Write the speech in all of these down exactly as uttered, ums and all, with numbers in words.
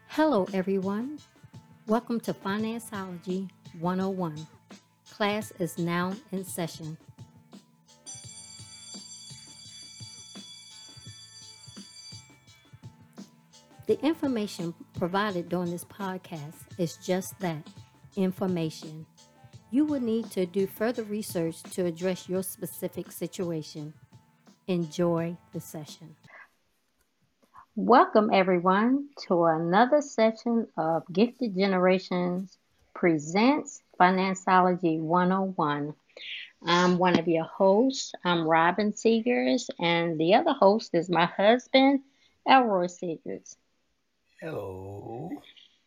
Hello, everyone. Welcome to Financeology one oh one. Class is now in session. The information provided during this podcast is just that information. You will need to do further research to address your specific situation. Enjoy the session. Welcome, everyone, to another session of Gifted Generations Presents Financeology one oh one. I'm one of your hosts. I'm Robin Seegers, and the other host is my husband, Elroy Seegers. Hello.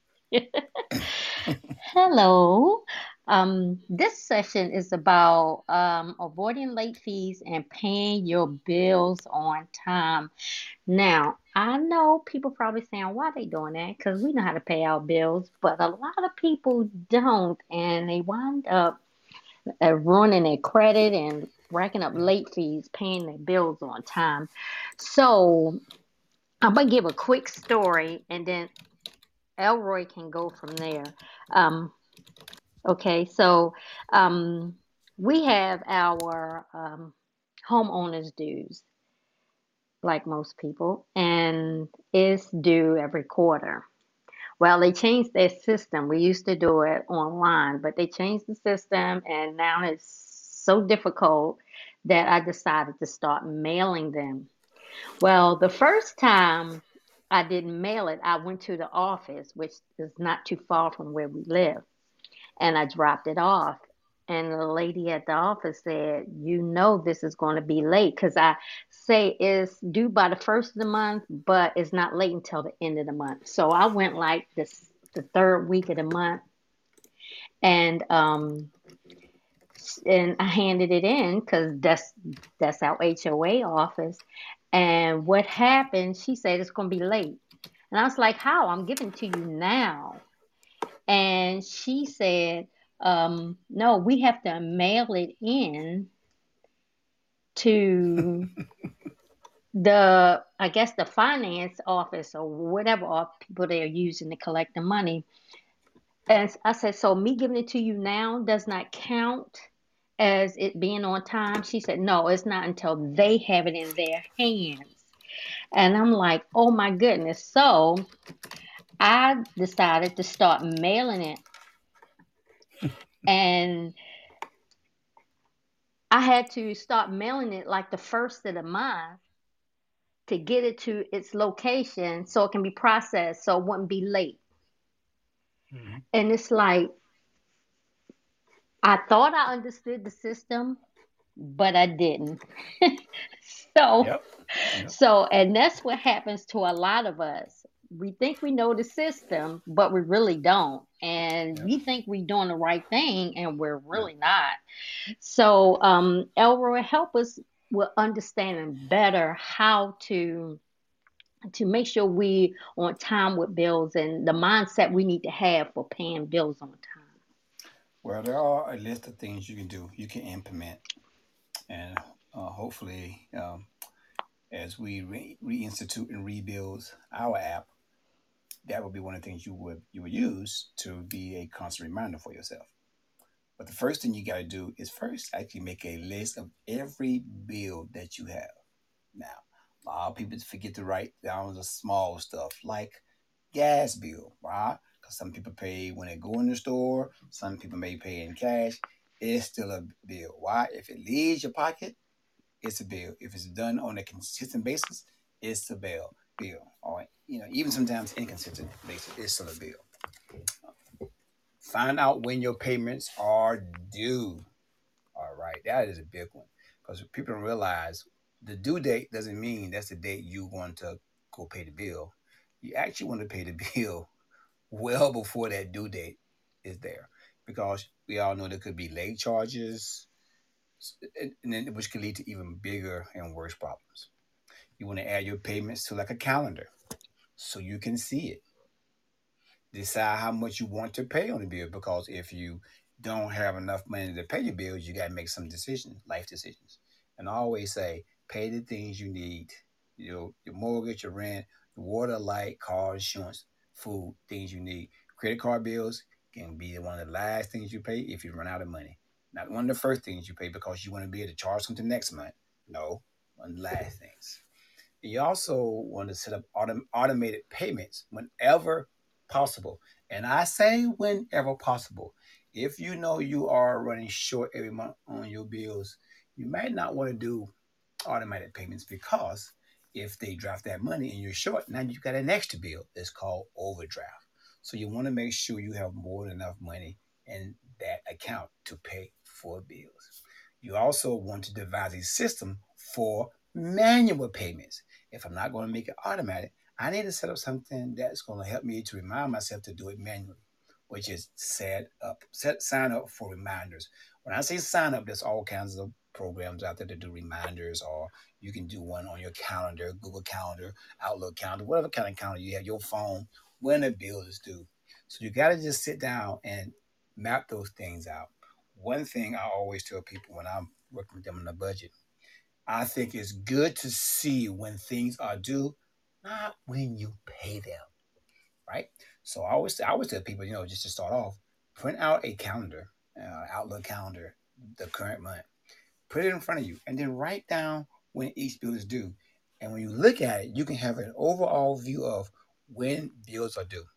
Hello. Um, this session is about um, avoiding late fees and paying your bills on time. Now, I know people probably saying, why they doing that? Because we know how to pay our bills, but a lot of people don't, and they wind up uh, ruining their credit and racking up Yeah. late fees, paying their bills on time. So I'm gonna give a quick story, and then Elroy can go from there. Um, okay, so um, we have our um, homeowners dues, like most people, and it's due every quarter. Well, they changed their system. We used to do it online, but they changed the system, and now it's so difficult that I decided to start mailing them. Well, the first time I didn't mail it, I went to the office, which is not too far from where we live, and I dropped it off. And the lady at the office said, "You know, this is going to be late because I say it's due by the first of the month, but it's not late until the end of the month." So I went like this the third week of the month, and um, and I handed it in because that's that's our H O A office. And what happened? She said it's going to be late, and I was like, "How? I'm giving it to you now." And she said, um, no, we have to mail it in to the, I guess, the finance office or whatever of people they are using to collect the money. And I said, so me giving it to you now does not count as it being on time? She said, no, it's not until they have it in their hands. And I'm like, oh my goodness. So I decided to start mailing it. And I had to start mailing it like the first of the month to get it to its location so it can be processed so it wouldn't be late. hmm And it's like I thought I understood the system, but I didn't. so Yep. Yep. so and that's what happens to a lot of us. We think we know the system, but we really don't. And Yep. we think we're doing the right thing and we're Yep. really not. So um Elroy, help us with understanding better how to to make sure we on time with bills and the mindset we need to have for paying bills on time. Well, there are a list of things you can do, you can implement, and uh, hopefully, um, as we re- reinstitute and rebuild our app, that would be one of the things you would you would use to be a constant reminder for yourself. But the first thing you got to do is first actually make a list of every bill that you have. Now, a lot of people forget to write down the small stuff like gas bill, right? Because some people pay when they go in the store, some people may pay in cash. It's still a bill. Why? If it leaves your pocket, it's a bill. If it's done on a consistent basis, it's a bill. Bill. All right. You know, even sometimes inconsistent basis, it's still a bill. Find out when your payments are due. All right, that is a big one because people don't realize the due date doesn't mean that's the date you want to go pay the bill. You actually want to pay the bill well before that due date is there because we all know there could be late charges, and then which can lead to even bigger and worse problems. You want to add your payments to like a calendar so you can see it. Decide how much you want to pay on the bill because if you don't have enough money to pay your bills, you got to make some decisions, life decisions. And I always say, pay the things you need. You know, your mortgage, your rent, your water, light, car insurance. food, things you need. Credit card bills can be one of the last things you pay if you run out of money. Not one of the first things you pay because you want to be able to charge something next month. No, one of the last things. You also want to set up autom- automated payments whenever possible. And I say whenever possible. If you know you are running short every month on your bills, you might not want to do automatic payments because if they draft that money and you're short, now you've got an extra bill. It's called overdraft. So you want to make sure you have more than enough money in that account to pay for bills. You also want to devise a system for manual payments. If I'm not going to make it automatic, I need to set up something that's going to help me to remind myself to do it manually, which is set up, set sign up for reminders. When I say sign up, there's all kinds of programs out there to do reminders, or you can do one on your calendar, Google Calendar, Outlook Calendar, whatever kind of calendar you have, your phone, when a bill is due. So you got to just sit down and map those things out. One thing I always tell people when I'm working with them on the budget, I think it's good to see when things are due, not when you pay them, right? So I always I always tell people, you know, just to start off, print out a calendar, uh, Outlook calendar, the current month, put it in front of you, and then write down when each bill is due. And when you look at it, you can have an overall view of when bills are due,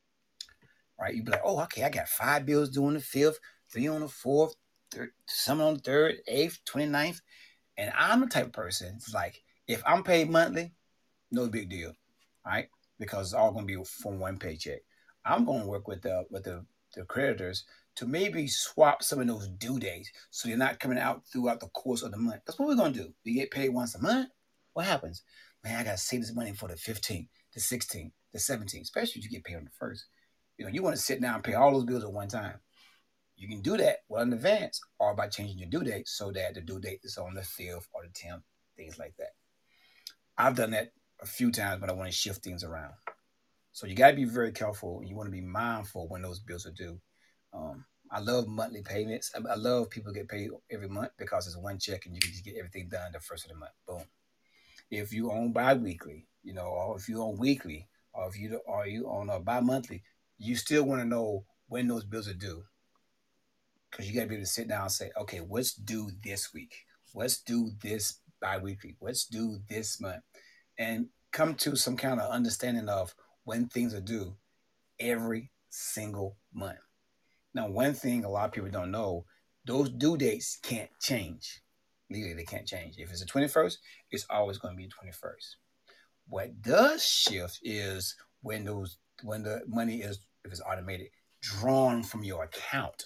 right? You'd be like, oh, okay, I got five bills due on the fifth, three on the fourth, third, some on the third, eighth, twenty-ninth. And I'm the type of person, it's like, if I'm paid monthly, no big deal, right? Because it's all going to be from one paycheck. I'm going to work with the with the, the creditors to maybe swap some of those due dates so they're not coming out throughout the course of the month. That's what we're going to do. We get paid once a month. What happens? Man, I got to save this money for the fifteenth, the sixteenth, the seventeenth, especially if you get paid on the first. You know, you want to sit down and pay all those bills at one time. You can do that well in advance or by changing your due date so that the due date is on the fifth or the tenth, things like that. I've done that a few times when I want to shift things around. So you got to be very careful. You want to be mindful when those bills are due. Um, I love monthly payments. I, I love people get paid every month because it's one check and you can just get everything done the first of the month. Boom. If you own bi-weekly, you know, or if you own weekly, or if you or you own a bi-monthly, you still want to know when those bills are due because you got to be able to sit down and say, okay, what's due this week? What's due this bi-weekly? What's due this month? And come to some kind of understanding of when things are due every single month. Now, one thing a lot of people don't know, those due dates can't change. Legally, they can't change. If it's the twenty-first, it's always going to be the twenty-first. What does shift is when those when the money is, if it's automated, drawn from your account.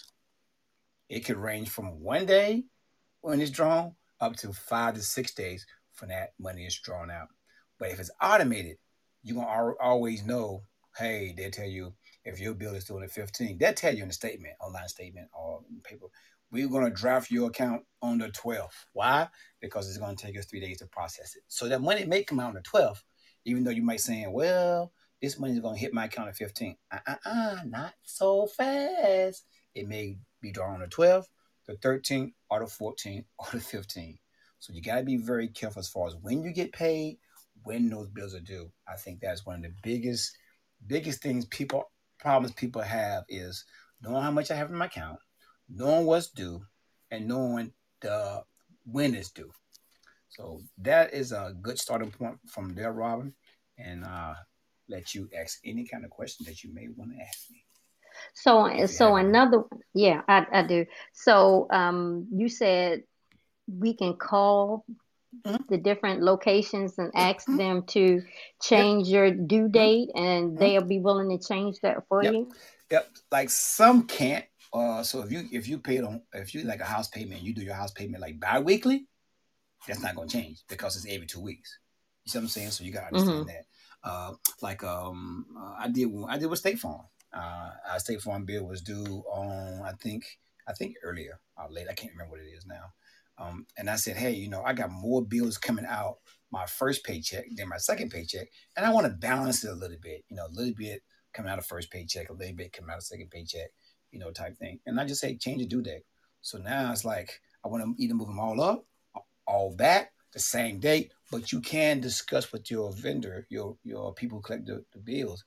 It could range from one day when it's drawn up to five to six days from that money is drawn out. But if it's automated, you're gonna al- always know. Hey, they'll tell you if your bill is due on the fifteenth. They'll tell you in the statement, online statement, or paper. We're gonna draft your account on the twelfth. Why? Because it's gonna take us three days to process it. So that money may come out on the twelfth, even though you might say, well, this money is gonna hit my account on the fifteenth. Uh uh uh, not so fast. It may be drawn on the twelfth, the thirteenth, or the fourteenth, or the fifteenth. So you got to be very careful as far as when you get paid, when those bills are due. I think that's one of the biggest, biggest things people, problems people have is knowing how much I have in my account, knowing what's due, and knowing the when it's due. So that is a good starting point from there, Robin, and uh, let you ask any kind of question that you may want to ask me So, if you so have any. another, yeah, I, I do. So, um, you said we can call Mhm, the different locations and mhm, ask mhm. them to Yep. change your due Mhm, date, and mhm. they'll be willing to change that for Yep. you. Yep. Like some can't. Uh, so if you if you pay it on if you like a house payment, you do your house payment like bi-weekly, that's not going to change because it's every two weeks. You see what I'm saying? So you got to understand Mm-hmm. that. Uh, like um, uh, I did I did with State Farm. Uh, our State Farm bill was due on I think I think earlier or late. I can't remember what it is now. Um, and I said, hey, you know, I got more bills coming out my first paycheck than my second paycheck, and I want to balance it a little bit. You know, a little bit coming out of first paycheck, a little bit coming out of second paycheck. You know, type thing. And I just say change the due date. So now it's like I want to either move them all up all back the same date, but you can discuss with your vendor, your your people who collect the, the bills.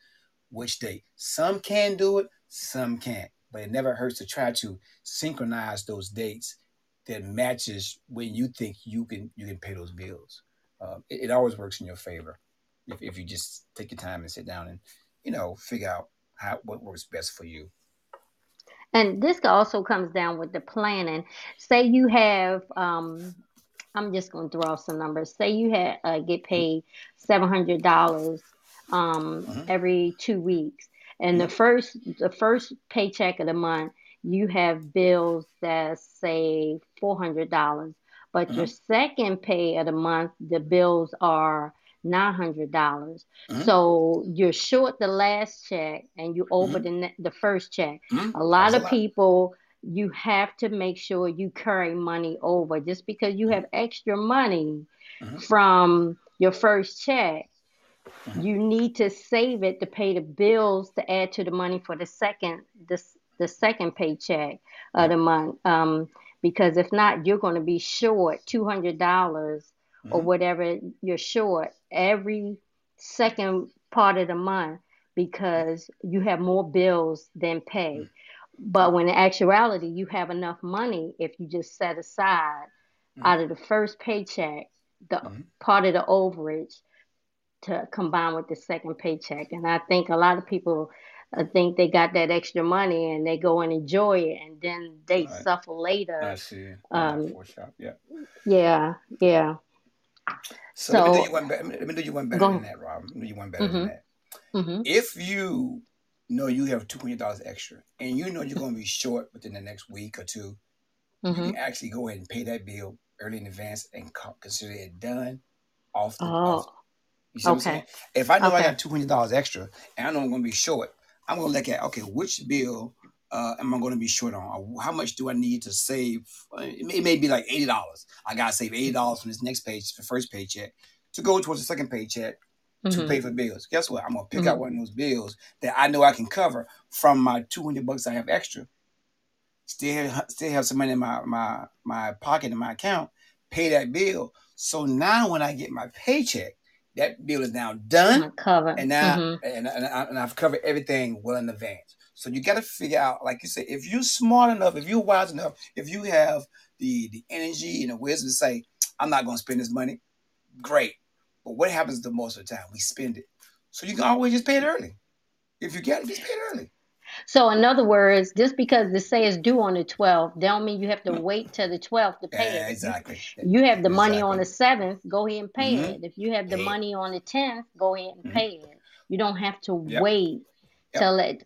which date. Some can do it, some can't. But it never hurts to try to synchronize those dates that matches when you think you can you can pay those bills. Um, it, it always works in your favor if, if you just take your time and sit down and you know figure out how what works best for you. And this also comes down with the planning. Say you have, um, I'm just going to throw out some numbers. Say you had uh, get Mm-hmm, paid seven hundred dollars um, mm-hmm, every two weeks, and the mm-hmm, first the first paycheck of the month, you have bills that say four hundred dollars, but your mm-hmm, second pay of the month, the bills are nine hundred dollars. mm-hmm, So you're short the last check, and you over mm-hmm, the ne- the first check. mm-hmm. A That's lot a of lot. people, you have to make sure you carry money over. Just because you Mm-hmm, have extra money mm-hmm, from your first check, mm-hmm. you need to save it to pay the bills to add to the money for the second the, the second paycheck of Yep. the month. Um, because if not, you're going to be short two hundred dollars or Mm-hmm, whatever you're short every second part of the month because you have more bills than mm-hmm. pay. But Yep. when in actuality, you have enough money if you just set aside Mm-hmm, out of the first paycheck the mm-hmm. part of the overage to combine with the second paycheck. And I think a lot of people uh, think they got that extra money and they go and enjoy it, and then they All right. suffer I later. see. Right now, Um, four shop. Yeah. yeah, yeah. So let me do you So one better. Let me do you one better than go. that, Rob. Let me do you one better than Mhm. that. Mhm. If you know you have two hundred dollars extra, and you know you're going to be short within the next week or two, you can Mhm. actually go ahead and pay that bill early in advance and co- consider it done off the off. Oh. You see what I'm saying? Okay. If I know I Okay. got two hundred dollars extra and I know I'm going to be short, I'm going to look at okay, which bill uh, am I going to be short on? Or how much do I need to save? Uh, It may, it may be like eighty dollars. I got to save eighty dollars from this next page, the first paycheck, to go towards the second paycheck to Mhm. pay for bills. Guess what? I'm gonna pick out Mhm. one of those bills that I know I can cover from my two hundred bucks I have extra. Still have, still have some money in my my my pocket in my account. Pay that bill. So now when I get my paycheck, that bill is now done, Uncover. and now Mhm. and, and, I, and I've covered everything well in advance. So you got to figure out, like you said, if you're smart enough, if you're wise enough, if you have the the energy and the wisdom to say, I'm not gonna spend this money, great. But what happens the most of the time? We spend it. So you can always just pay it early. If you get it, just pay it early. So in other words, just because the say is due on the twelfth, don't mean you have to Mm. wait till the twelfth to pay it. Yeah, If you exactly. you have the money on Exactly. the seventh, go ahead and pay Mm-hmm. it. If you have the Pay it. money on the tenth, go ahead and Mm-hmm. pay it. You don't have to Yep. wait Yep. till it.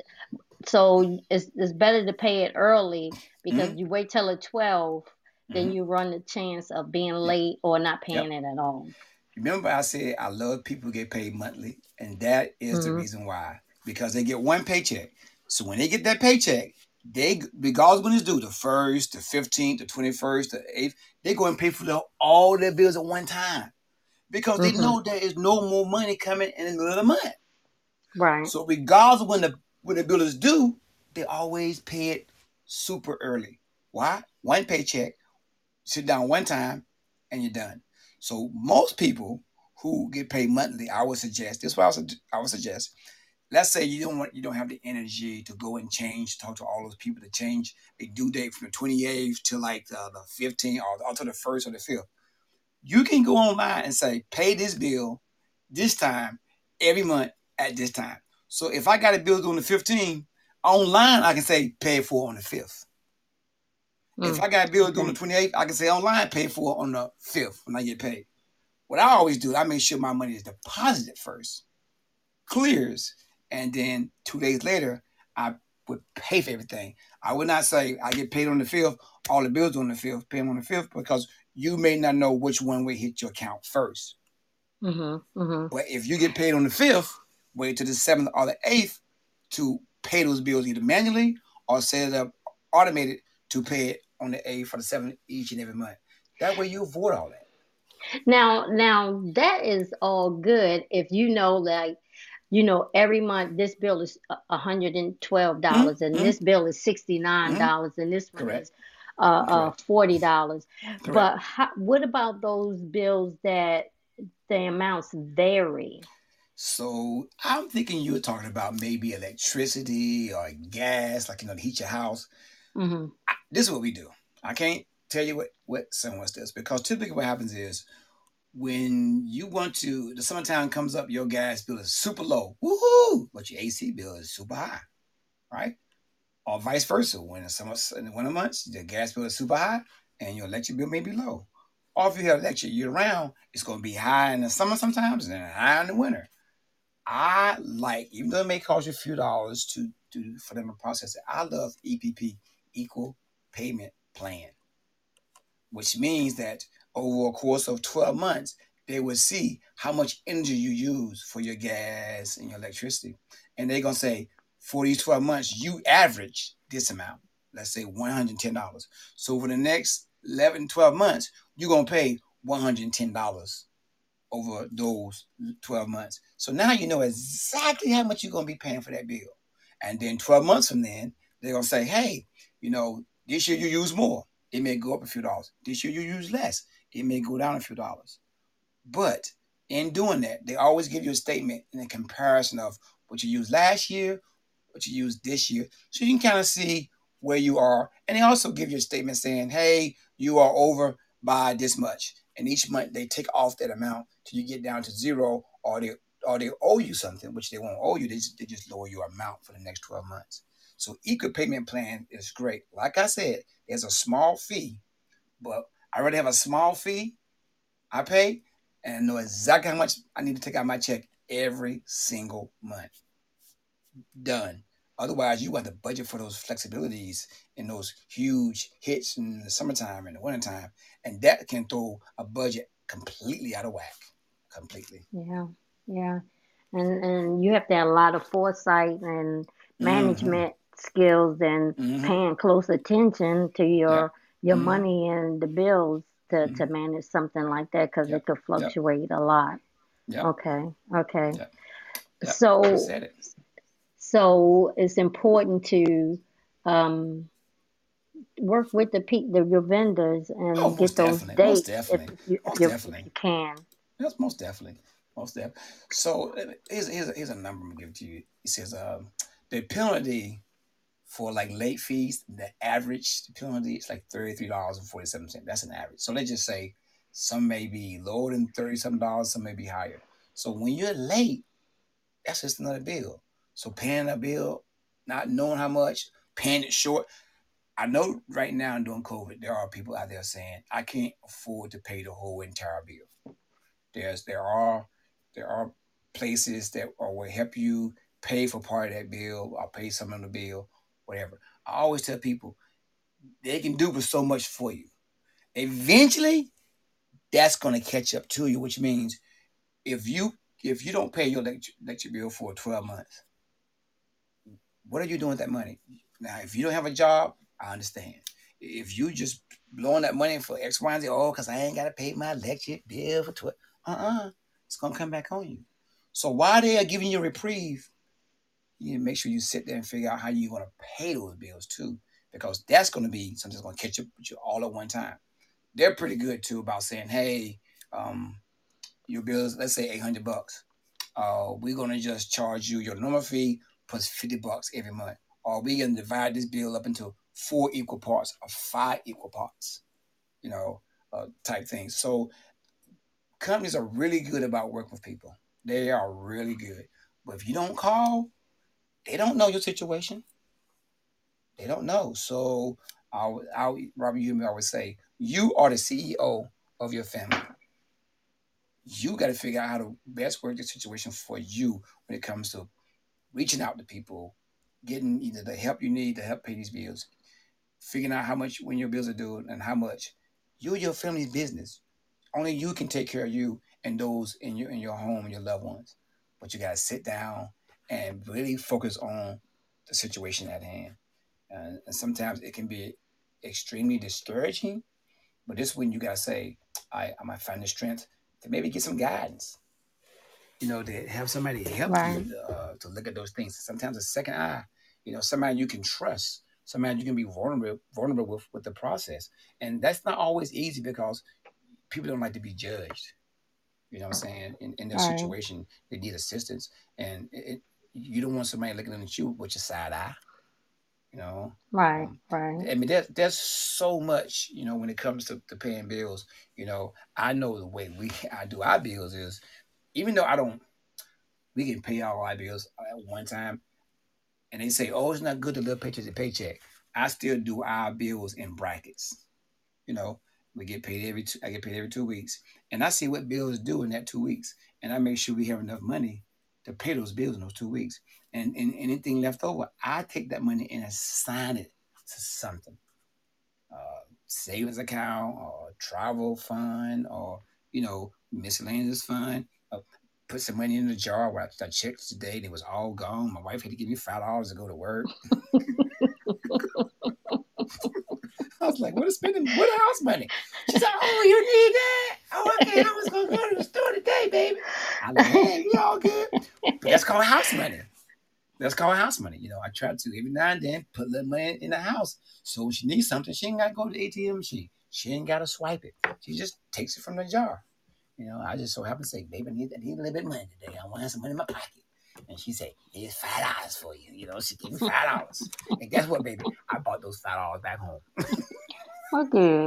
So it's it's better to pay it early because Mm-hmm. you wait till the twelfth, then Mm-hmm. you run the chance of being Yep. late or not paying Yep. it at all. Remember, I said I love people who get paid monthly, and that is the Hmm. reason why. Because they get one paycheck. So when they get that paycheck, they regardless when it's due, the first, the fifteenth, the twenty first, the eighth, they go and pay for the, all their bills at one time because they Hmm. know there is no more money coming in the middle of the month. Right. So regardless of when the when the bill is due, they always pay it super early. Why? One paycheck, sit down one time, and you're done. So most people who get paid monthly, I would suggest this. Is what I would, I would suggest. Let's say you don't want you don't have the energy to go and change, talk to all those people to change a due date from the twenty-eighth to like the, the fifteenth or, or to the first or the fifth. You can go online and say, pay this bill this time every month at this time. So if I got a bill due on the fifteenth, online I can say pay it for on the fifth. If Mm. I got a bill due on the Okay. twenty-eighth, I can say online pay for it on the fifth when I get paid. What I always do, I make sure my money is deposited first, clears, and then two days later, I would pay for everything. I would not say I get paid on the fifth, all the bills on the fifth, pay them on the fifth, because you may not know which one will hit your account first. Hmm. Hmm. But if you get paid on the fifth, wait till the seventh or the eighth to pay those bills either manually or set it up automated to pay it on the eighth or the seventh each and every month. That way you avoid all that. Now, now that is all good if you know, like, you know, every month this bill is a hundred and twelve dollars, and Mm-hmm. this bill is sixty nine Mm-hmm. dollars, and this one Correct. is uh, uh Correct. forty dollars. Correct. But how, what about those bills that the amounts vary? So I'm thinking you were talking about maybe electricity or gas, like you know, to heat your house. Mm-hmm. I, this is what we do. I can't tell you what what someone does because typically what happens is when you want to, the summertime comes up, your gas bill is super low, woohoo, but your A C bill is super high, right? Or vice versa. When the summer, in the winter months, the gas bill is super high and your electric bill may be low. Or if you have electric year round, it's going to be high in the summer sometimes and then high in the winter. I like, even though it may cost you a few dollars to do for them to process it, I love E P P, Equal Payment Plan, which means that over a course of twelve months, they will see how much energy you use for your gas and your electricity. And they're going to say, for these twelve months, you average this amount, let's say one hundred ten dollars. So for the next eleven, twelve months, you're going to pay one hundred ten dollars over those twelve months. So now you know exactly how much you're going to be paying for that bill. And then twelve months from then, they're going to say, hey, you know, this year you use more. It may go up a few dollars. This year you use less. It may go down a few dollars. But in doing that, they always give you a statement in a comparison of what you used last year, what you used this year. So you can kind of see where you are. And they also give you a statement saying, hey, you are over by this much. And each month they take off that amount till you get down to zero, or they or they owe you something, which they won't owe you. They just, they just lower your amount for the next twelve months. So equal payment plan is great. Like I said, there's a small fee, but I already have a small fee I pay and know exactly how much I need to take out my check every single month. Done. Otherwise, you have to budget for those flexibilities and those huge hits in the summertime and the wintertime. And that can throw a budget completely out of whack. Completely. Yeah. Yeah. And and you have to have a lot of foresight and Mm-hmm. management skills and Mm-hmm. paying close attention to Yep. your your Mm-hmm. money and the bills to Mm-hmm. to manage something like that because it Yep. could Yep. fluctuate a lot. Yep. Okay. Okay. Yep. Yep. You So said it. so it's important to um work with the pe the your vendors Oh, and get most those definitely. Most dates if, definitely. if you if Most you if definitely. you can. Yes, most definitely. Most definitely. So uh, here's, here's, here's a number I'm going to give to you. It says um, the penalty for like late fees, the average penalty is like thirty-three dollars and forty-seven cents. That's an average. So let's just say some may be lower than thirty-seven dollars, some may be higher. So when you're late, that's just another bill. So paying a bill, not knowing how much, paying it short. I know right now during COVID, there are people out there saying, I can't afford to pay the whole entire bill. There's there are there are places that are, will help you pay for part of that bill or pay some of the bill, whatever. I always tell people they can do but so much for you. Eventually, that's going to catch up to you, which means if you if you don't pay your electric, electric bill for twelve months, what are you doing with that money? Now, if you don't have a job, I understand. If you just blowing that money for X, Y, and Z, oh, because I ain't got to pay my electric bill for twelve, uh-uh, it's going to come back on you. So while they are giving you a reprieve, you need to make sure you sit there and figure out how you're going to pay those bills too, because that's going to be something that's going to catch up with you all at one time. They're pretty good too about saying, hey, um, your bills, let's say eight hundred bucks. Uh, we're going to just charge you your normal fee plus fifty bucks every month. Or we're going to divide this bill up into four equal parts or five equal parts, you know, uh, type things. So companies are really good about working with people. They are really good. But if you don't call, they don't know your situation. They don't know. So I'll, I'll Robert Hume always say, you are the C E O of your family. You got to figure out how to best work the situation for you when it comes to reaching out to people, getting either the help you need to help pay these bills, figuring out how much when your bills are due and how much. You're your family's business. Only you can take care of you and those in your in your home and your loved ones. But you gotta sit down and really focus on the situation at hand. Uh, and sometimes it can be extremely discouraging. But this is when you gotta say, I I might find the strength to maybe get some guidance. You know, to have somebody help you Right. uh, to look at those things. Sometimes a second eye, you know, somebody you can trust, somebody you can be vulnerable vulnerable with with the process. And that's not always easy because people don't like to be judged. You know what I'm saying? In, in their Right. situation, they need assistance, and it, it, you don't want somebody looking at you with your side eye. You know, Right. um, Right. I mean, there's there's so much, you know, when it comes to, to paying bills. You know, I know the way we I do our bills is, even though I don't, we can pay all our bills at one time, and they say, oh, it's not good to live paycheck to paycheck. I still do our bills in brackets. You know, we get paid every two, I get paid every two weeks, and I see what bills due in that two weeks, and I make sure we have enough money to pay those bills in those two weeks. And, and anything left over, I take that money and assign it to something, uh, savings account or travel fund or you know miscellaneous fund. Uh, put some money in the jar where I, I checked today and it was all gone. My wife had to give me five dollars to go to work. I was like, what is spending what house money? She's like, oh, you need that? Oh, okay, I was gonna go to the store today, baby. I'm like, hey, we all good. But that's called house money. That's called house money. You know, I try to every now and then put a little money in the house. So when she needs something, she ain't gotta go to the A T M machine. She ain't gotta swipe it. She just takes it from the jar. You know, I just so happen to say, baby, I need, I need a little bit of money today. I want to have some money in my pocket. And she said, here's five dollars for you. You know, she gave me five dollars. And guess what, baby? I bought those five dollars back home. Okay.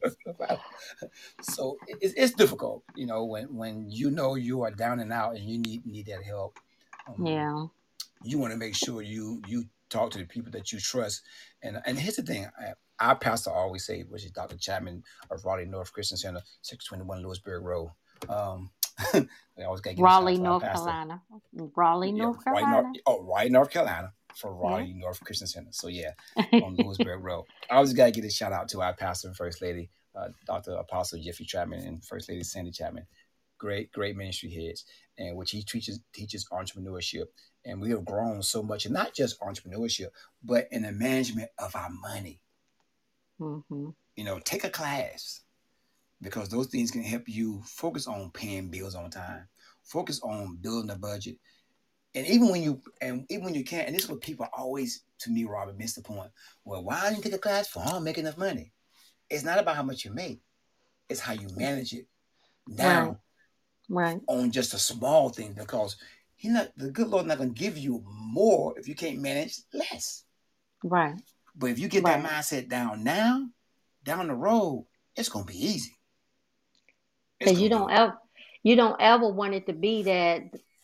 So it's, it's difficult, you know, when when you know you are down and out and you need need that help. Um, Yeah. you want to make sure you you talk to the people that you trust. And and here's the thing, I, our pastor always say, which is Doctor Chapman of Raleigh North Christian Center, six twenty-one Lewisburg Road. Um, I always gotta give a shout out Raleigh, to our North pastor. Carolina. Raleigh, Yeah, North right North. Carolina. Oh, right North Carolina for Yeah. Raleigh North Christian Center. So yeah, on Lewisburg Road. I always gotta give a shout out to our pastor and first lady, uh, Doctor Apostle Jeffrey Chapman and First Lady Sandy Chapman. Great, great ministry heads, and which he teaches teaches entrepreneurship. And we have grown so much, and not just entrepreneurship, but in the management of our money. Mm-hmm. You know, take a class because those things can help you focus on paying bills on time, focus on building a budget, and even when you and even when you can't, and this is what people always to me, Robert, miss the point. Well, why don't you take a class for? I don't make enough money. It's not about how much you make; it's how you manage it Right. now Right. on just a small thing. Because he not the good Lord not going to give you more if you can't manage less. Right. But if you get that Right. mindset down now, down the road, it's going to be easy. It's Because you going to don't be. ever you don't ever want it to be that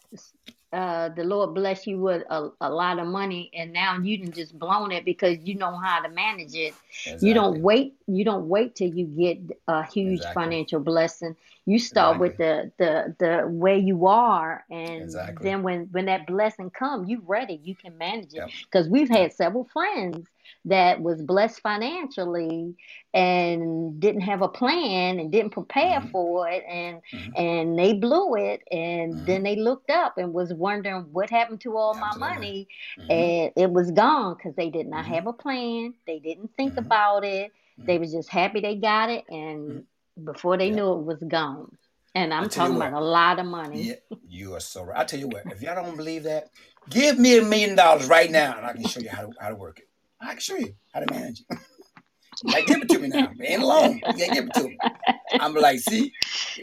uh the Lord bless you with a, a lot of money and now you done just blown it because you know how to manage it. You don't Exactly. wait you don't wait till you get a huge Exactly. financial blessing. You start with Exactly. the the the where you are, and Exactly. then when when that blessing come, you ready, you can manage it. Yep. Because we've Yep. had several friends that was blessed financially and didn't have a plan and didn't prepare Mm-hmm. for it, and Mm-hmm. and they blew it, and Mm-hmm. then they looked up and was wondering what happened to all my Absolutely. money, Mm-hmm. and it was gone because they did not Mm-hmm. have a plan, they didn't think Mm-hmm. about it, Mm-hmm. they was just happy they got it, Mm-hmm. and before they Yep. knew it was gone. And I I'm tell you talking about what. a lot of money. Yeah, you are so right. I tell you what. If y'all don't believe that, give me a million dollars right now, and I can show you how to how to work it. I can show you how to manage it. You gotta give it to me now. It ain't alone. You gotta give it to me. I'm like, see,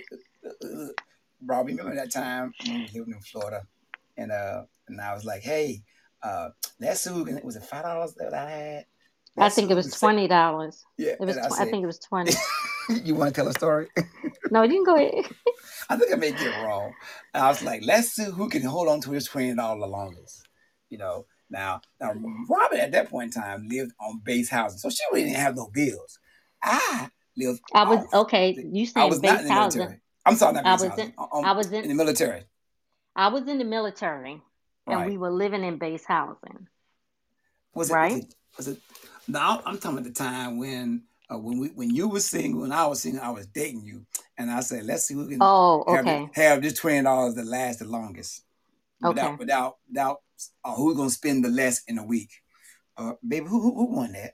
Robbie, remember that time when we was living in Florida, and uh, and I was like, hey, uh, let's see who can. Was it five dollars that I had? I Let's see think it who was can say. twenty dollars. Yeah, It was and I tw- I said, think it was twenty. you want to tell a story? No, you can go ahead. I think I may get it wrong. And I was like, let's see who can hold on to his twenty dollars the longest. You know, now now Robin at that point in time lived on base housing, so she really didn't have no bills. I lived I was off. okay. You I saying was not in base the housing? military. I'm sorry, not I base was in. housing. Um, I was in in. the military, I was in the military, and right? we were living in base housing, Was it? Was right? it? Was it? Now I'm talking about the time when uh, when we when you were single and I was single, I was dating you, and I said, let's see who can Oh, have this, okay, have this twenty dollars that lasts the longest, without okay. without without uh, who's gonna spend the less in a week. Uh, baby, who, who who won that?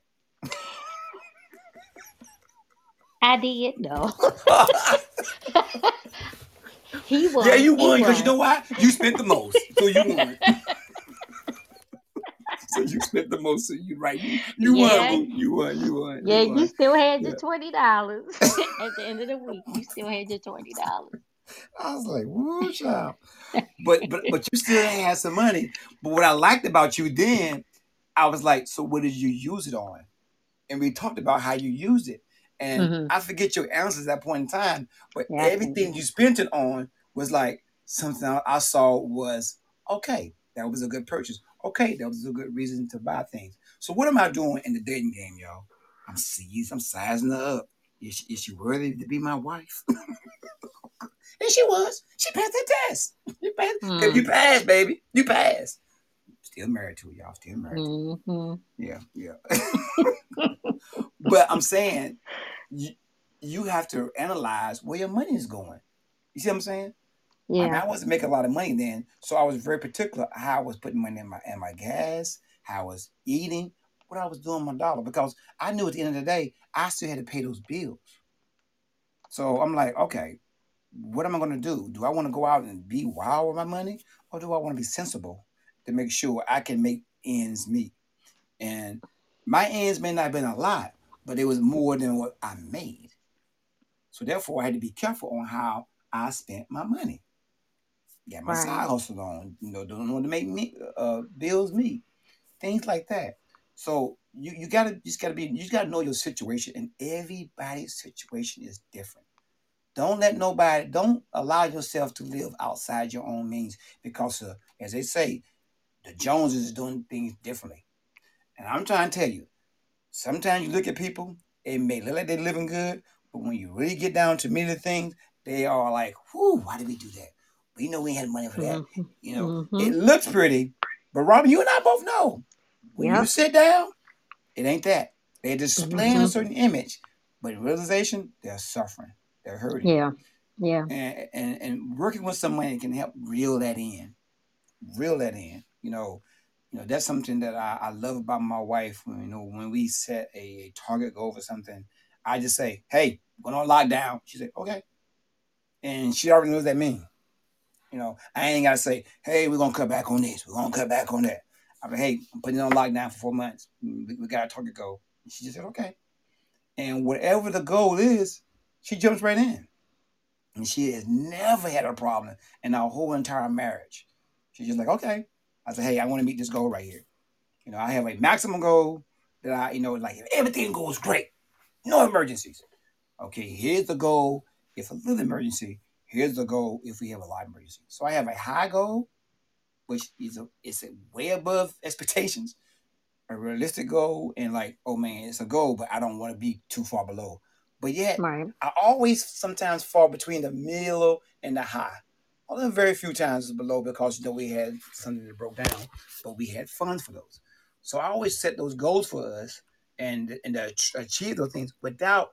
I did no. He Yeah, won. you He won because you won. know why? You spent the most, so you won. So you spent the most, so you right. You you won, Yeah, boo. You won. You won. yeah. You You won. still had your Yeah. twenty dollars at the end of the week. You still had your twenty dollars. I was like, woo, child. But but but you still had some money. But what I liked about you then, I was like, so what did you use it on? And we talked about how you used it. And Hmm. I forget your answers at that point in time, but Yeah, I can. everything you spent it on was like something I saw was okay. That was a good purchase. Okay, that was a good reason to buy things. So what am I doing in the dating game, y'all? I'm seized. I'm sizing her up. Is she, is she worthy to be my wife? And she was. She passed the test. You passed. You Mm. passed, baby. You passed. Still married to her, y'all. Still married to her. Hmm. Yeah, yeah. But I'm saying you, you have to analyze where your money is going. You see what I'm saying? I mean, Yeah. I wasn't making a lot of money then, so I was very particular how I was putting money in my in my gas, how I was eating, what I was doing with my dollar, because I knew at the end of the day I still had to pay those bills. So I'm like, okay, what am I going to do? Do I want to go out and be wild with my money, or do I want to be sensible to make sure I can make ends meet? And my ends may not have been a lot, but it was more than what I made. So therefore, I had to be careful on how I spent my money. Got my Right. side hustle on, you know, don't want to make me uh, bills meet, things like that. So you you gotta just gotta be you just gotta know your situation, and everybody's situation is different. Don't let nobody don't allow yourself to live outside your own means because, uh, as they say, the Joneses is doing things differently. And I'm trying to tell you, sometimes you look at people, it may look like they're living good, but when you really get down to many of the things, they are like, whew, why did we do that? We know we had money for that. Hmm. You know, Hmm. it looks pretty, but Robin, you and I both know when you Yep. sit down, it ain't that. They're displaying a Hmm. certain image, but in realization, they're suffering, they're hurting. Yeah. Yeah. And, and, and working with somebody can help reel that in, reel that in. You know, you know that's something that I, I love about my wife. When, you know, when we set a, a target goal for something, I just say, "Hey, we're going on lockdown." She said, "Okay," and she already knows what that means. You know, I ain't gotta say, "Hey, we're gonna cut back on this. We're gonna cut back on that." I'm like, "Hey, I'm putting it on lockdown for four months. We, we got a target goal." And she just said, "Okay," and whatever the goal is, she jumps right in. And she has never had a problem in our whole entire marriage. She's just like, okay. I said, hey, I want to meet this goal right here. You know, I have a maximum goal that I, you know, like if everything goes great, no emergencies. Okay, here's the goal if a little emergency. Here's the goal if we have a lot of emergency. So I have a high goal, which is a, it's a way above expectations, a realistic goal, and like, oh man, it's a goal, but I don't want to be too far below. But yet, Right. I always sometimes fall between the middle and the high. Only very few times below because you know we had something that broke down, but we had funds for those. So I always set those goals for us and and to achieve those things without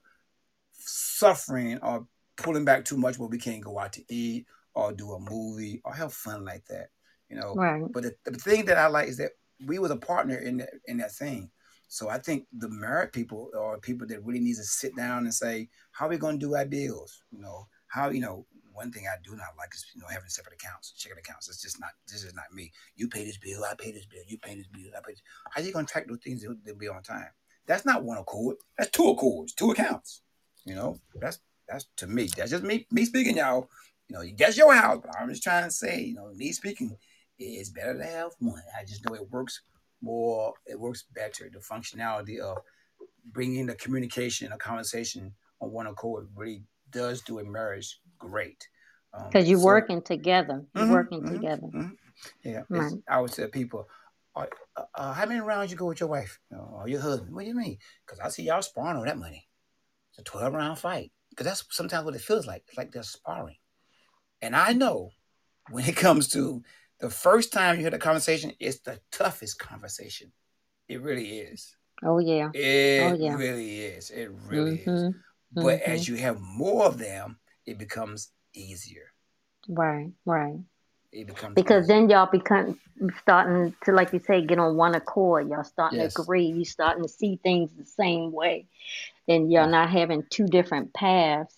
suffering or pulling back too much where we can't go out to eat or do a movie or have fun like that. You know. Right. But the, the thing that I like is that we was a partner in that in that thing. So I think the married people or people that really need to sit down and say, how are we going to do our bills? You know, how you know. One thing I do not like is you know having separate accounts, checking accounts. It's just not. This is not me. You pay this bill, I pay this bill. You pay this bill, I pay. This. How are you going to track those things that will be on time? That's not one accord. That's two accords, two accounts. You know, that's that's to me. That's just me me speaking, y'all. You know, that's your house, but I'm just trying to say, you know, me speaking, it's better to have one. I just know it works more. It works better. The functionality of bringing the communication, a conversation on one accord really does do a marriage great. Um, Because you're so, working together. You're working mm-hmm, mm-hmm, together. mm-hmm. Yeah, it's, Right. I would say people, uh, uh, uh, how many rounds you go with your wife you know, or your husband? What do you mean? Because I see y'all sparring on that money. It's a twelve round fight. Because that's sometimes what it feels like. It's like they're sparring. And I know when it comes to the first time you hear the conversation, it's the toughest conversation. It really is. Oh yeah. Oh It yeah. really is. It really is. Mhm. But Mhm. as you have more of them, it becomes easier. Right. Right. It becomes Because easier. then y'all become starting to, like you say, get on one accord. Y'all starting to Yes. agree. You starting to see things the same way. And you're Yes. not having two different paths.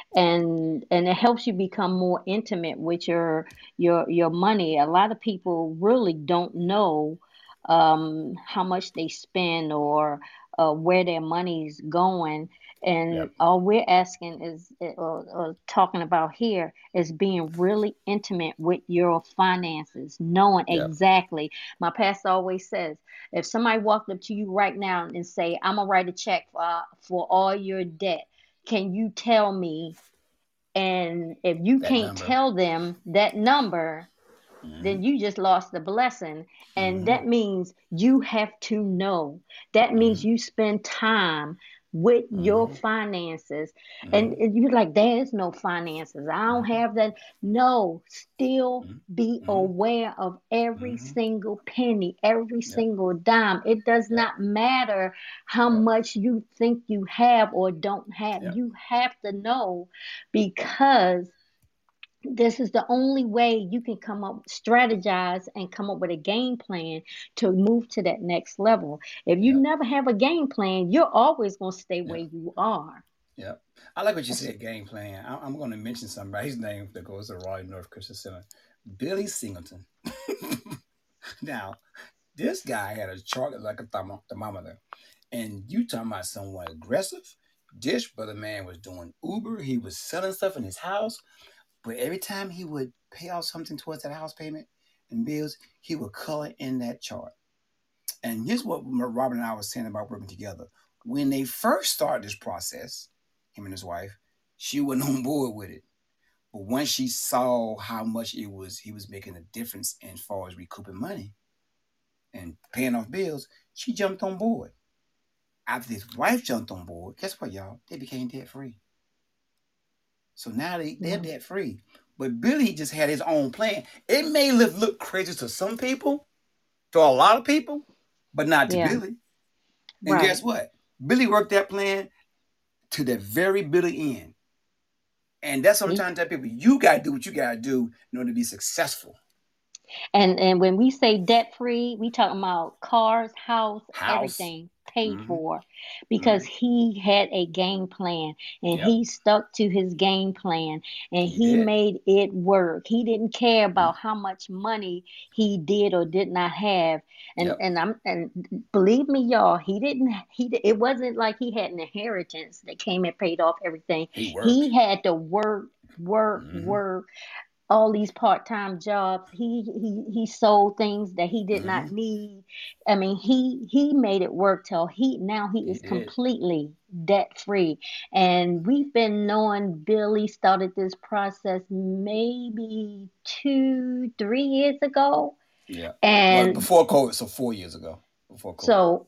And and it helps you become more intimate with your your your money. A lot of people really don't know um, how much they spend or uh, where their money's going. And Yep. all we're asking is, or, or talking about here, is being really intimate with your finances, knowing Yep. exactly. My pastor always says, if somebody walked up to you right now and say, I'm gonna write a check for for all your debt, can you tell me? And if you That can't number. tell them that number, Mm-hmm. then you just lost the blessing. And Mm-hmm. that means you have to know. That means Mm-hmm. you spend time with your Mm-hmm. finances. And Mm-hmm. you're like, there's no finances. I don't Mm-hmm. have that. No, still be Mm-hmm. aware of every Mm-hmm. single penny, every Yep. single dime. It does Yep. not matter how Yep. much you think you have or don't have. Yep. You have to know, because this is the only way you can come up, strategize, and come up with a game plan to move to that next level. If you Yep. never have a game plan, you're always going to stay where Yep. you are. Yep. I like what you That's, said, game plan. I, I'm going to mention somebody's name that goes to Raleigh North Christian Center, Billy Singleton. Now, this guy had a chart like a thermo- thermometer, and you talking about someone aggressive. This brother man was doing Uber. He was selling stuff in his house, but every time he would pay off something towards that house payment and bills, he would color in that chart. And here's what Robin and I was saying about working together. When they first started this process, him and his wife, she wasn't on board with it. But once she saw how much it was, he was making a difference as far as recouping money and paying off bills, she jumped on board. After his wife jumped on board, guess what, y'all? They became debt free. So now they, they're yeah, debt free. But Billy just had his own plan. It may look, look crazy to some people, to a lot of people, but not to yeah, Billy. And right. guess what? Billy worked that plan to the very bitter end. And that's what I'm He, trying to tell people. You got to do what you got to do in order to be successful. and and when we say debt free, we talking about cars, house, House. everything paid Mm-hmm. for, because Mm-hmm. he had a game plan and Yep. he stuck to his game plan and He he did. made it work. He didn't care Mm-hmm. about how much money he did or did not have. And Yep. and I'm and believe me, y'all, he didn't he it wasn't like he had an inheritance that came and paid off everything. He worked. He had to work, work, Mm-hmm. work, all these part-time jobs. He he he sold things that he did Mm-hmm. not need. I mean, he he made it work till he now he He is did. completely debt free. And we've been knowing Billy started this process maybe two, three years ago. Yeah. Well, And before COVID, so four years ago. Before COVID. so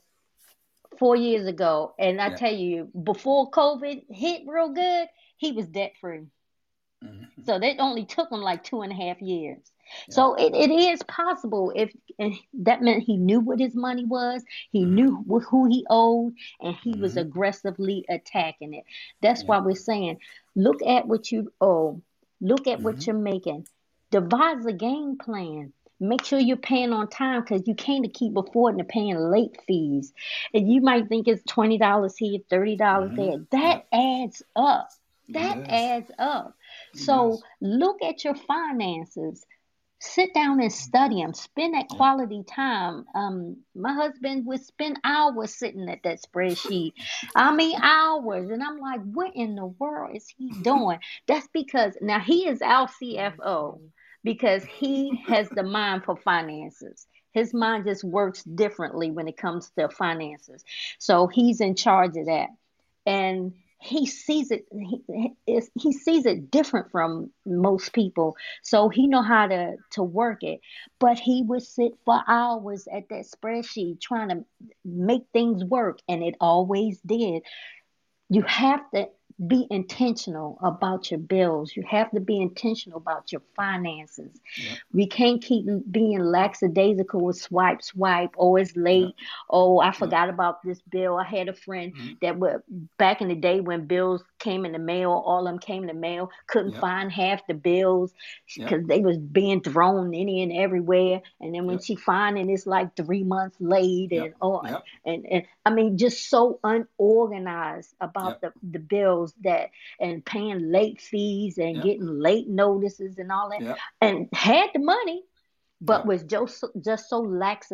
four years ago, and I Yeah. tell you, before COVID hit real good, he was debt free. Mm-hmm. So that only took him like two and a half years. Yeah. So it, it is possible if, and that meant he knew what his money was, he Mm-hmm. knew wh- who he owed, and he was Mm-hmm. aggressively attacking it. That's Yeah. why we're saying, look at what you owe, look at what Mm-hmm. you're making, devise a game plan. Make sure you're paying on time, because you can't keep affording to paying late fees. And you might think it's twenty dollars here, thirty dollars Mm-hmm. there. That Yep. adds up. It That does. adds up. It So does. look at your finances. Sit down and study them. Spend that Yep. quality time. Um, my husband would spend hours sitting at that spreadsheet. I mean, hours. And I'm like, what in the world is he doing? That's because now he is our C F O, because he has the mind for finances. His mind just works differently when it comes to finances. So he's in charge of that. And he sees it he, he sees it different from most people, so he know how to to work it. But he would sit for hours at that spreadsheet trying to make things work, and it always did. You have to be intentional about your bills. You have to be intentional about your finances. Yep. We can't keep being lackadaisical with swipe, swipe. Oh, it's Yep. late. Oh, I Yep. forgot about this bill. I had a friend Mm-hmm. that would, back in the day when bills came in the mail, all of them came in the mail, couldn't Yep. find half the bills Yep. because they was being thrown any and everywhere. And then when Yep. she find it, it's like three months late, Yep. and oh, Yep. and, and I mean, just so unorganized about Yep. the, the bills, that, and paying late fees and Yep. getting late notices and all that, Yep. and had the money, but Yep. was just, just so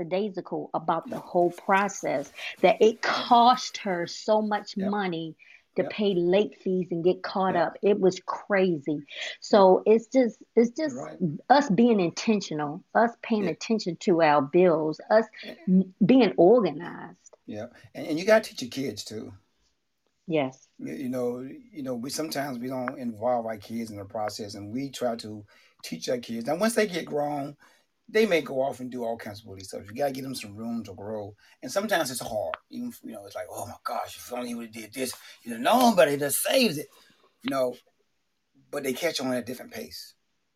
lackadaisical about the whole process that it Yep. cost her so much Yep. money to Yep. pay late fees and get caught Yep. up. It was crazy. Yep. So it's just it's You're just right. us being intentional, us paying Yeah. attention to our bills, us being organized. Yeah. And, and you got to teach your kids too. Yes. You, you know, you know, we sometimes we don't involve our kids in the process, and we try to teach our kids. Now, once they get grown, they may go off and do all kinds of woolly stuff. You gotta give them some room to grow, and sometimes it's hard. Even you know, it's like, oh my gosh, if only he would have did this, you know, no, but it just saves it, you know. But they catch on at a different pace,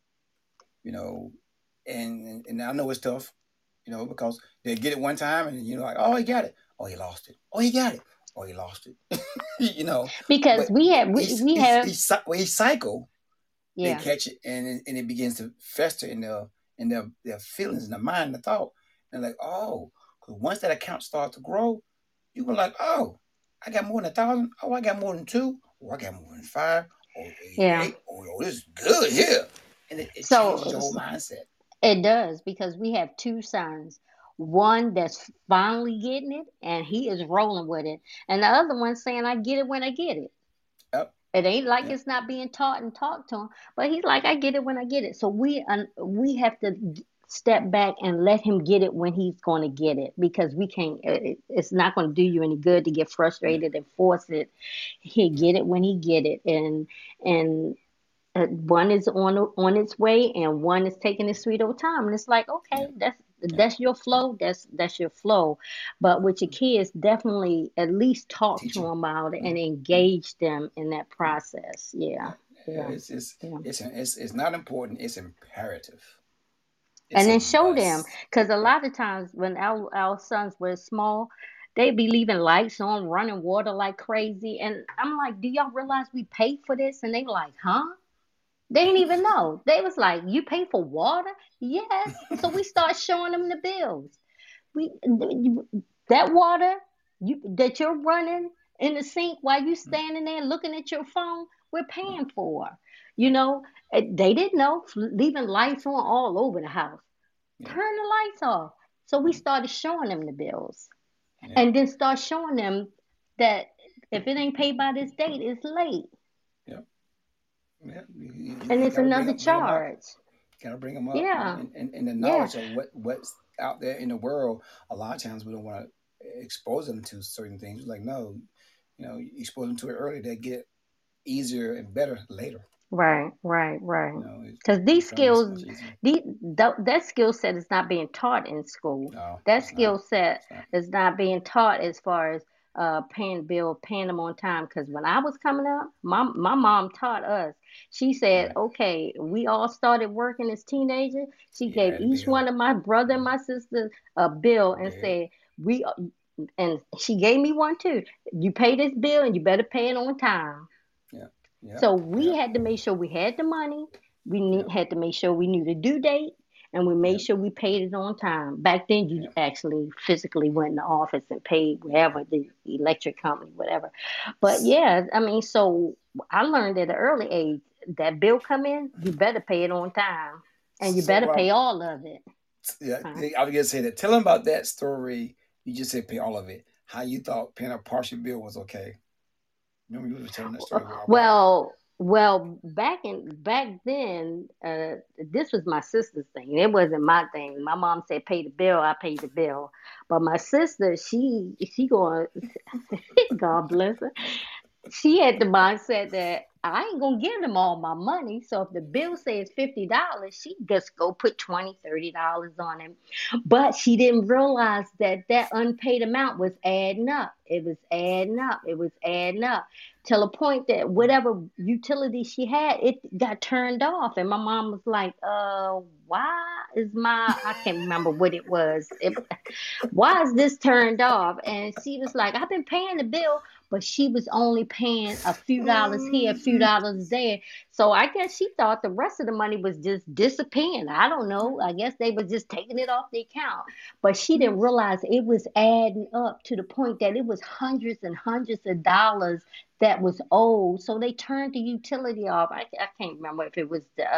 you know, and and, and I know it's tough, you know, because they get it one time, and you know, like, oh, he got it, oh, he lost it, oh, he got it, oh, he lost it, you know. Because But we have we, he's we he's have he's well, he cycle, they yeah. catch it, and it- and it begins to fester in their in their their feelings, in their mind, and the thought, and like, oh, because once that account starts to grow, you were like, oh, I got more than a thousand. Oh, I got more than two. Oh, I got more than five. Oh, eight, Yeah. eight. Oh, oh, this is good here, and it, it changes So your whole mindset. it does because we have two sons. One that's finally getting it and he is rolling with it. And the other one saying, I get it when I get it. Yep, It ain't like yep, it's not being taught and talked to him, but he's like, I get it when I get it. So we um, we have to step back and let him get it when he's going to get it because we can't. It, it's not going to do you any good to get yep, frustrated and force it. He yep, get it when he get it, and and uh, one is on on its way and one is taking its sweet old time, and it's like, okay, yep, that's yep, that's your yep. flow, that's that's your flow. But with your kids, definitely at least talk Teach to them. them about it Yeah, and yeah, engage them in that yeah, process. Yeah, yeah. Yeah, yeah, It's it's yeah. it's it's it's not important. It's imperative. It's And a then show them, must. because a Yeah, lot of times when our our sons were small, they be leaving lights on, running water like crazy, and I'm like, do y'all realize we paid for this? And they like, huh? They didn't even know. They was like, "You pay for water?" Yes. So we start showing them the bills. We that water you that you're running in the sink while you standing there looking at your phone, we're yeah, paying for. You yeah, know, Eh, they didn't know leaving lights on all over the house. yeah, Turn the lights off. So we mm, started showing them the bills, yeah, and then start showing them that if it ain't paid by this date, it's late, yeah, yeah. You, you, and you it's got to bring another up, bring them up. charge. Got to bring them up, you know, Yeah, and, and, and the yeah. knowledge of what what's out there in the world. A lot of times we don't want to expose them to certain things. Like, no, you know, you expose them to it early, they get easier and better later. Right, right, right. You know, it, Because it these becomes so skills, much easier. the, th- that skill set is not being taught in school. No, That it's not. skill set It's not. is not being taught as far as uh, paying bill, paying them on time. Because when I was coming up, my my mom taught us. She said, Right. "Okay, we all started working as teenagers." She You gave pay the each bill. one of my brother and Mm, my sister a bill and bill. said, "We," and she gave me one too. You pay this bill and you better pay it on time. Yeah. Yep. So we Yep. had to make sure we had the money. We need, Yep. had to make sure we knew the due date, and we made Yep. sure we paid it on time. Back then, you Yep. actually physically went in the office and paid Yep. wherever the electric company, whatever. But yeah, I mean, so I learned at an early age that bill come in, you better pay it on time, and you better So pay um, all of it. yeah, Huh? I was gonna say that. Tell them about that story. You just said pay all of it. How you thought paying a partial bill was okay. Remember you were telling that story a while back. Well, well, back in back then, uh, this was my sister's thing. It wasn't my thing. My mom said, "Pay the bill." I paid the bill. But my sister, she she going, God bless her, she had the mindset that I ain't gonna give them all my money. So if the bill says fifty dollars, she just go put twenty, thirty dollars on it. But she didn't realize that that unpaid amount was adding up. It was adding up. It was adding up till a point that whatever utility she had, it got turned off. And my mom was like, uh, why is my, I can't remember what it was. It, why is this turned off? And she was like, I've been paying the bill, but she was only paying a few dollars here, a few dollars there. So I guess she thought the rest of the money was just disappearing. I don't know. I guess they was just taking it off the account. But she didn't realize it was adding up to the point that it was hundreds and hundreds of dollars that was owed. So they turned the utility off. I, I can't remember if it was the uh,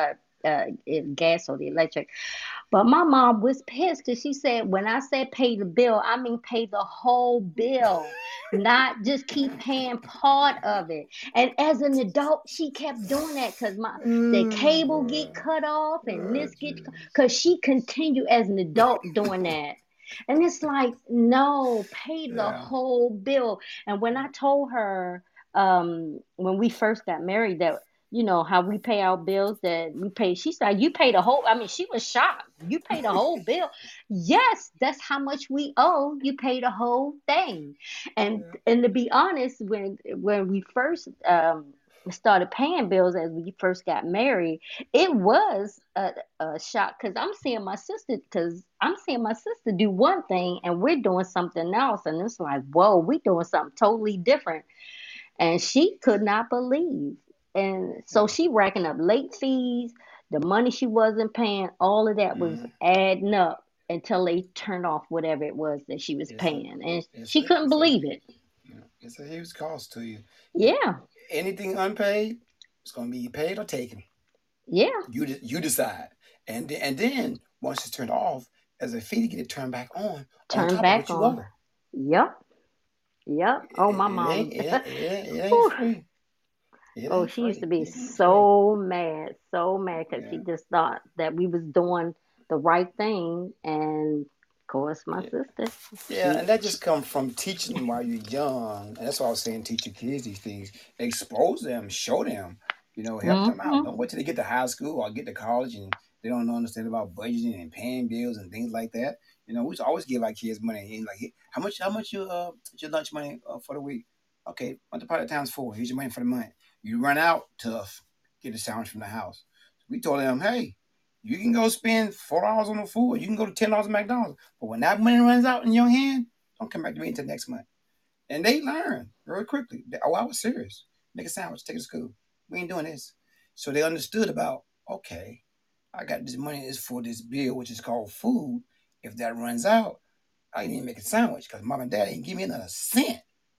uh, if gas or the electric. But my mom was pissed because she said, when I said pay the bill, I mean pay the whole bill, not just keep paying part of it. And as an adult, she kept doing that because my the Oh cable get boy. cut off and Oh this get jeez. because she continued as an adult doing that. And it's like, no, pay the Yeah. whole bill. And when I told her, um, when we first got married, that you know how we pay our bills, that we pay, she said you pay the whole, I mean, she was shocked, you pay the whole bill. Yes, that's how much we owe, you pay the whole thing. and Yeah. and to be honest, when when we first um started paying bills as we first got married, it was a, a shock because i'm seeing my sister because i'm seeing my sister do one thing and we're doing something else, and it's like, whoa, we doing something totally different. And she could not believe. And so Yeah. she racking up late fees, the money she wasn't paying, all of that was Mm. adding up until they turned off whatever it was that she was It's a paying. And it's she a couldn't it's a believe it. you know, it's a huge cost to you. It, Yeah, anything unpaid, it's gonna be paid or taken. yeah, You de- you decide, and then, and then once it's turned off, as a fee to get it turned back on, on turn top of back what you on. owe. Yep, yep. It, Oh, my it ain't mom. it, ain't- it, ain't- it ain't Whew. free. It Oh, ain't she used to free. be It ain't free. so mad, so mad because she Yeah. just thought that we was doing the right thing. And of course, my Yeah. sister, Yeah, she, and that she just comes from teaching them while you're young. And that's why I was saying teach your kids these things. Expose them, show them, you know, help them out. hmm Don't wait till they get to high school or get to college and they don't know understand about budgeting and paying bills and things like that. You know, we should always give our kids money. And like, "Hey, how much? How much your uh your lunch money uh, for the week? Okay, multiply that times four. Here's your money for the month. You run out, tough. Get a sandwich from the house. We told them, hey, you can go spend four dollars on the food. You can go to ten dollars at McDonald's. But when that money runs out in your hand, don't come back to me until next month. And they learn very quickly. Oh, I was serious. Make a sandwich, take it to school. We ain't doing this. So they understood about, okay, I got this money is for this bill, which is called food. If that runs out, I need to make a sandwich because mom and dad ain't give me another cent.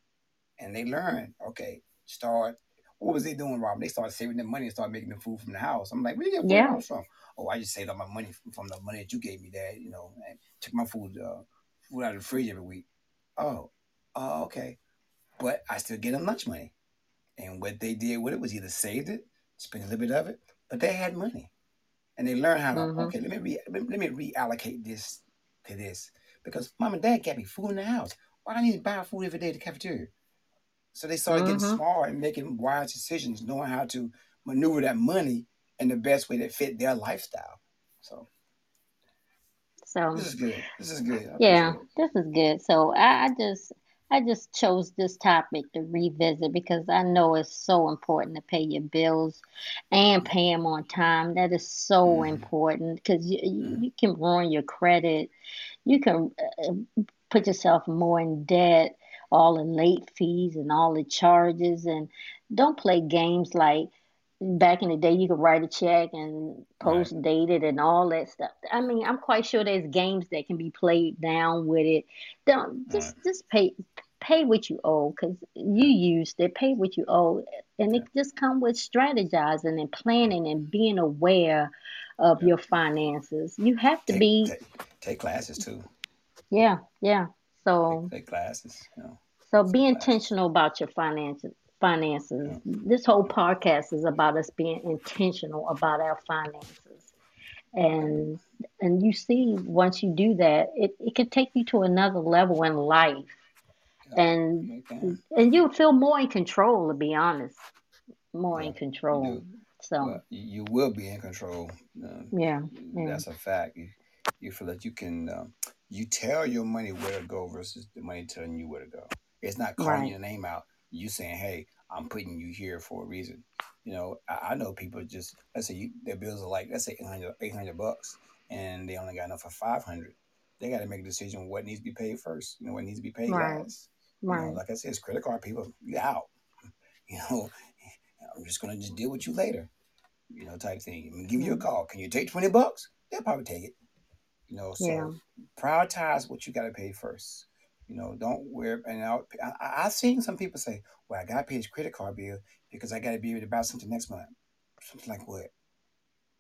And they learn, okay, start. What was they doing, Rob? They started saving their money and started making the food from the house. I'm like, where you get forty yeah. dollars from? Oh, I just saved up my money from, from the money that you gave me, Dad. You know, and took my food, uh, food out of the fridge every week. Oh, oh, okay. But I still get them lunch money. And what they did with it was either saved it, spent a little bit of it, but they had money, and they learned how to. hmm Okay, let me re, let me reallocate this to this because mom and dad got me food in the house. Why do I need to buy food every day at the cafeteria? So they started getting hmm smart and making wise decisions, knowing how to maneuver that money in the best way that fit their lifestyle. So this So is good. This is good. I yeah, appreciate it. this is good. So I, I just I just chose this topic to revisit because I know it's so important to pay your bills and pay them on time. That is so Mm-hmm. important because you Mm-hmm. you can ruin your credit. You can uh, put yourself more in debt, all the late fees and all the charges. And don't play games like back in the day you could write a check and Right. post date it and all that stuff. I mean, I'm quite sure there's games that can be played down with it. Don't Right. just just pay pay what you owe because you Yeah. used it. Pay what you owe, and it Yeah. just come with strategizing and planning and being aware of Yeah. your finances. You have to Take be, take take classes too. yeah, yeah. Take So take classes. You know, so be take classes. intentional about your finances. Finances. Yeah. This whole podcast is about us being intentional about our finances. And and you see, once you do that, it, it can take you to another level in life. Yeah. And You can. and you feel more in control, to be honest. More Yeah. in You control. do. So Well, you, you will be in control. Uh, yeah, yeah. that's a fact. You, you feel that you can. Um, you tell your money where to go versus the money telling you where to go. It's not calling Right. your name out. You saying, "Hey, I'm putting you here for a reason." You know, I, I know people just let's say you, their bills are like let's say eight hundred, eight hundred bucks, and they only got enough for five hundred. They got to make a decision what needs to be paid first. You know, what needs to be paid Right. last. You know, Right. like I said, it's credit card people. You out. You know, I'm just gonna just deal with you later, you know, type thing. I'm gonna give you a Mm, call. Can you take twenty bucks? They'll probably take it. You know, yeah. so prioritize what you gotta pay first. You know, don't wear and I, I I've seen some people say, well, I gotta pay this credit card bill because I gotta be able to buy something next month. Something like what?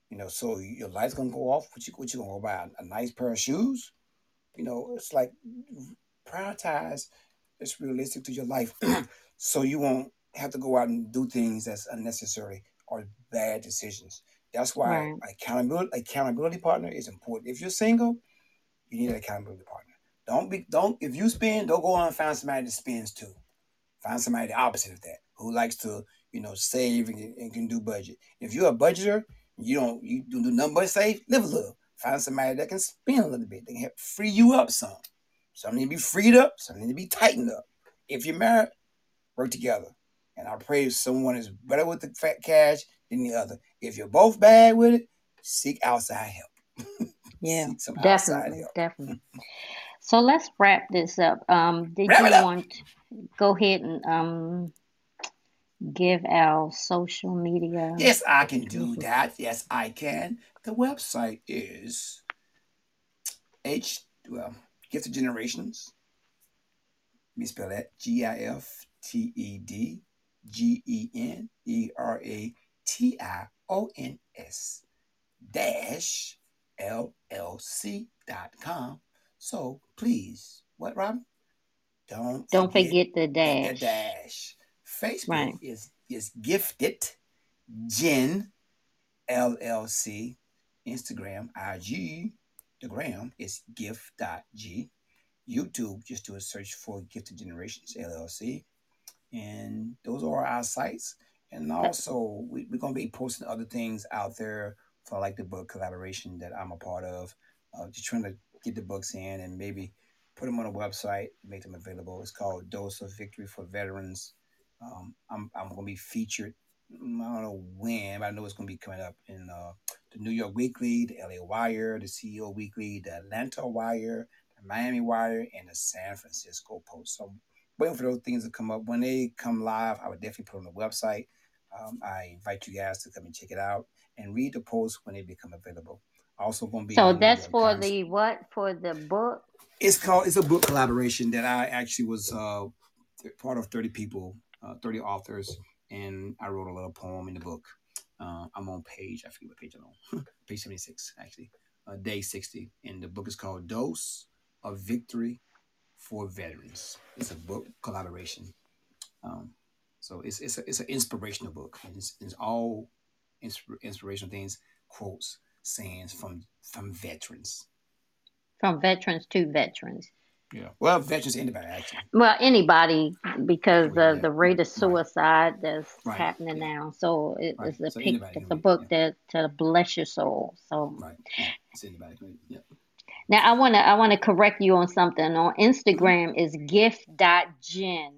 You know, so your lights gonna go off. What you what you gonna go buy a, a nice pair of shoes? You know, it's like prioritize. It's realistic to your life, so you won't have to go out and do things that's unnecessary or bad decisions. That's why Right. accountability accountability partner is important. If you're single, you need an accountability partner. Don't be don't if you spend, don't go on and find somebody that spends too. Find somebody the opposite of that who likes to, you know, save and, and can do budget. If you're a budgeter, you don't you do nothing but save, live a little. Find somebody that can spend a little bit. They can help free you up some. Some need to be freed up, some need to be tightened up. If you're married, work together. And I pray someone is better with the fat cash than the other. If you're both bad with it, seek outside help. Yeah. Seek some outside Definitely. help. Definitely. So let's wrap this up. Um, did Wrap you it up. want go ahead and um give our social media? Yes, I can do that. Yes, I can. The website is H, well, Gift of Generations. Let me spell that. G I F T E D G E N E R A T I O N S dash L L C dot com. So please, what, Robin? Don't Don't forget forget the that the dash. dash. Facebook Right. is is Gifted Gen L L C. Instagram, I G, the gram is gift.g. YouTube, just do a search for Gifted Generations L L C. And those are our sites. And also, we, we're going to be posting other things out there for like the book collaboration that I'm a part of. Uh, just trying to get the books in and maybe put them on a website, make them available. It's called Dose of Victory for Veterans. Um, I'm, I'm going to be featured. mm, I don't know when, but I know it's going to be coming up in uh, the New York Weekly, the L A Wire, the C E O Weekly, the Atlanta Wire, the Miami Wire, and the San Francisco Post. So waiting for those things to come up. When they come live, I would definitely put on the website. Um, I invite you guys to come and check it out and read the posts when they become available. Also, going to be So in New that's York for Times. the what? For the book? It's called. It's a book collaboration that I actually was uh, part of. Thirty people, uh, thirty authors, and I wrote a little poem in the book. Uh, I'm on page. I forget what page I'm on. Page seventy six, actually. Uh, day sixty, and the book is called "Dose of Victory for Veterans." It's a book collaboration. Um, so it's it's a, it's an inspirational book, and it's, it's all insp- inspirational things, quotes, sayings from from veterans. From veterans to veterans. Yeah, well, veterans, anybody actually. Well, anybody, because Anyway, of yeah, the rate right, of right, suicide that's right, happening yeah, now. So it, right. it's a So pic, anybody it's can a read. book Yeah, that to bless your soul. So right, yeah. It's anybody can read. Yeah. now I wanna I wanna correct you on something. On Mm-hmm. Instagram is gift dot gen.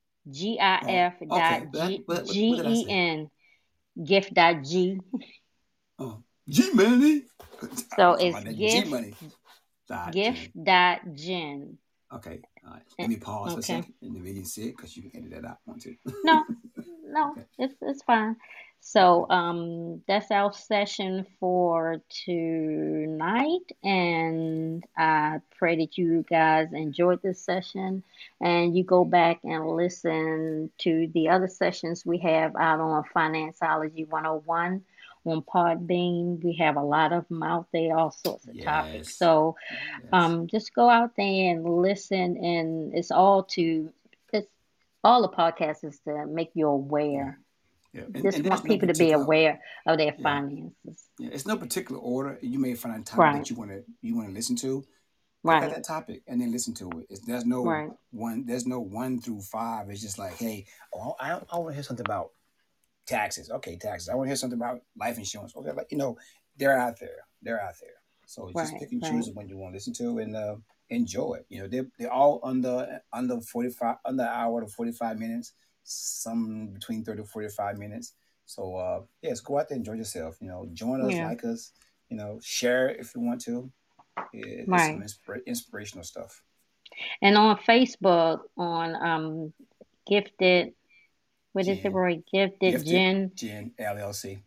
G I Oh, F okay. dot But G what, what, what G did I E say? N. Gift dot G. Oh, G Money. So I'm talking it's about that G gift Money. Dot gift Jen. dot gen. Okay. All right. Eh, Let me pause for a Okay. second and the video see it because you can edit that out. Want to? No, no, Okay. it's it's fine. Okay. So um that's our session for tonight, and I pray that you guys enjoyed this session and you go back and listen to the other sessions we have out on Financeology one oh one on Podbean. We have a lot of them out there, all sorts of topics. Yes. So Yes. um just go out there and listen, and it's all to it's all the podcasts is to make you Yeah. aware. Yeah. And, Just and there's want no people to be particular. aware of their Yeah. finances. Yeah. It's no particular order. You may find a topic Right, that you want to you want to listen to. Pick out right, that topic and then listen to it. It's, there's no right, one. There's no one through five. It's just like, hey, oh, I, I want to hear something about taxes. Okay, taxes. I want to hear something about life insurance. Okay, like you know, they're out there. They're out there. So just right, pick and right. choose when you want to listen to and uh, enjoy it. You know, they're they're all under under forty five under an hour to forty five minutes. Some between thirty to forty five minutes. So uh, yes, go out there, enjoy yourself. You know, join us, Yeah, like us. You know, share it if you want to. It, it's some right. inspira- inspirational stuff. And on Facebook, on um, Gifted, what is it, Jen, Roy? Gifted Gifted Jen. Jen L L C.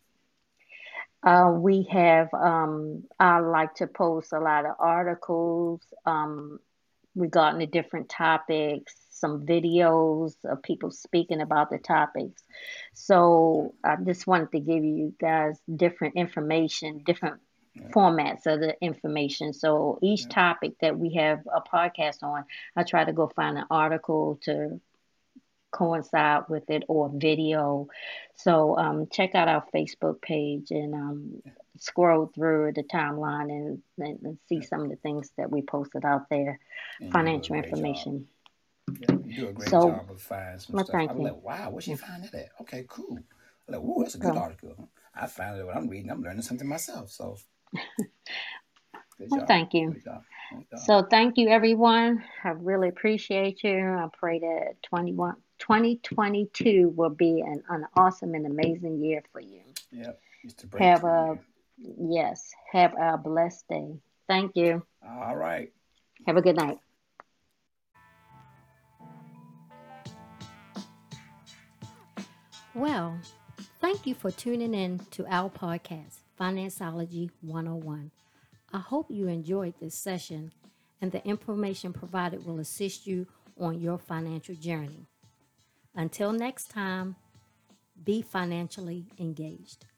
Uh, we have, um, I like to post a lot of articles um, regarding the different topics. some videos of people speaking about the topics. So I just wanted to give you guys different information, different Yeah. formats of the information. So each Yeah. topic that we have a podcast on, I try to go find an article to coincide with it or video. So um, check out our Facebook page and um, scroll through the timeline and, and, and see Yeah. some of the things that we posted out there, And you do a financial great job. information. Yeah, you do a great So, job of finding some well, stuff. I thank was you. like, wow, where'd she Yeah, find that at? Okay, cool. I'm like, ooh, that's a good so, article. I found it when I'm reading, I'm learning something myself. So good well, job. thank you. Good job. Good job. So, thank you, everyone. I really appreciate you. I pray that twenty-one, twenty twenty-two will be an, an awesome and amazing year for you. Yep. It's the Have breakthrough a, year. yes, have a blessed day. Thank you. All right. Have a good night. Well, thank you for tuning in to our podcast, Financeology one oh one. I hope you enjoyed this session and the information provided will assist you on your financial journey. Until next time, be financially engaged.